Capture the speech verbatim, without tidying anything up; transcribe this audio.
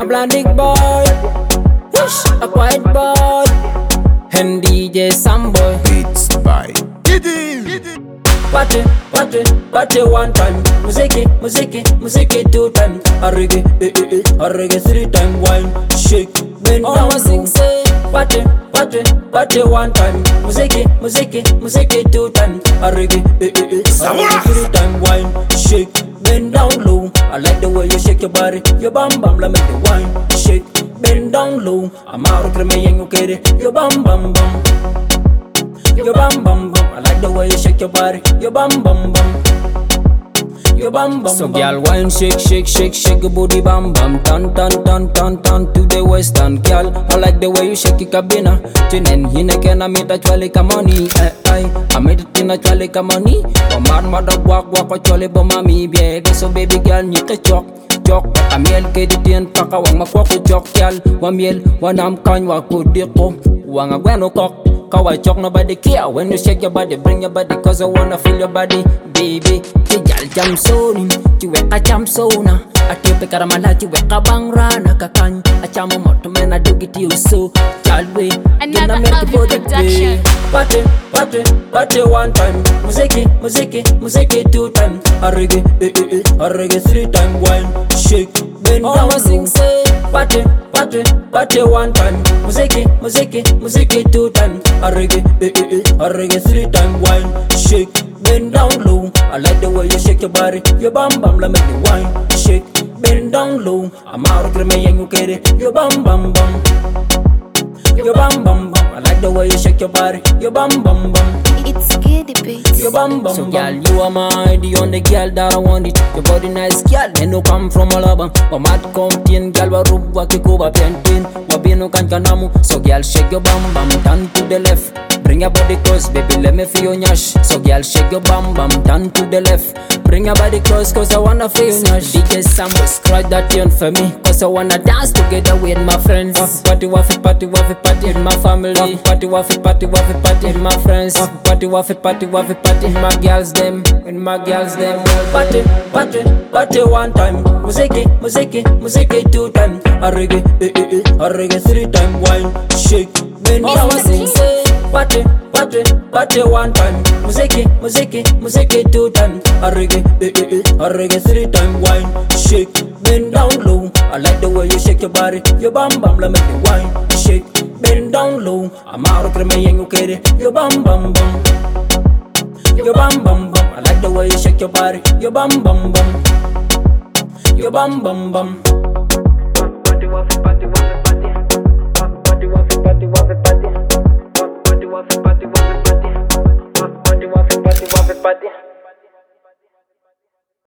A blondic boy, whoosh, a quiet boy, and D J Samboy. Beats by Giddy. Party, party, party one time. Muziki, muziki, muziki two time. A reggae, eh eh eh, a reggae three time. Wine, shake, bend down low. Sing say, party, party, party one time. Muziki, muziki, muziki two time. A reggae, eh eh eh, a reggae three time. Wine, shake, bend down low. I like the way you shake your body, your bam bam, let me the wine, shake, bend down low. I'm out of me and you get it, your bam bam bam. Your bam bam bam, I like the way you shake your body. Your bam bam bam. Your bam bam. So girl, wine, shake, shake, shake, shake your booty, bam bam. Turn, turn, turn, turn, turn to the western, girl. I like the way you shake your cabina. Tinen hine kena mita chwale kamoni. Eh, eh, I made it in a chwale kamoni. Omar mother walk walk a chwale bo mami biege. So baby girl, nita chok. Jok, amiel ke di tien paka wang makwak ko jok girl. Wamiel, wanam kan wa kudiko. Wang a gweno kok. Kawaii talk, nobody care. When you shake your body, bring your body, cause I wanna feel your body, baby. Kijal jam soni, chiweka jam sona. Atipe karamala, chiweka bangrana kakany. Achamo moto mena dugiti uso. Chalwe, Another Alvin production. Party, party, party one time. Muziki, muziki, muziki two time. A reggae, eh eh eh, a reggae three time. Wine, shake, bend down low. Sing say, party, party, party one time. Muziki, muziki, muziki two time. A reggae, eh eh eh, a reggae three time. Wine, shake, bend down low. I like the way you shake your body, your bam bam, let me the wine, shake, bend down low. I'm out of me and you get it, your bam bam bam. Your bam bam bam, I like the way you shake your body, your bam bam bam. It's Giddy Beats. Your bam bam. So girl, you are my the only girl that I want it. Your body nice, girl, and no come from Alabama. But mad complain, girl, wa rub wa kikuba painting. Wa bino kan kanamu. So girl, shake your bam bam, turn to the left. Bring your body close, baby, let me feel your nyash. So girl, shake your bam bam, turn to the left. Bring your body close, cause I wanna feel your nyash. D J Samboy, scratch that tune for me, cause I wanna dance together with my friends. Party waffy, party waffy, party with my family. Party waffy, party waffy, party with my friends. Party waffy, party waffy, party with my girls them, with my girls them. Party, party, party one time. Muziki, muziki, muziki two time. A reggae, eh eh eh, a reggae three time. Wine, shake, bend down, sing say. Party, party, party one time. Muziki, muziki, muziki two time. A reggae, eh eh eh, a reggae three time. Wine, shake, bend down low. I like the way you shake your body, your bam bam, let me the wine, shake, bend down low. I'm out of me and you get it, your bam bam bam. Your bam bam bam, I like the way you shake your body, your bam bam bam. Your bam bam bam. Party waffy, party waffy, party. Party waffy, party waffy, party. Party waffy, party waffy, party. Party waffy, party waffy, party.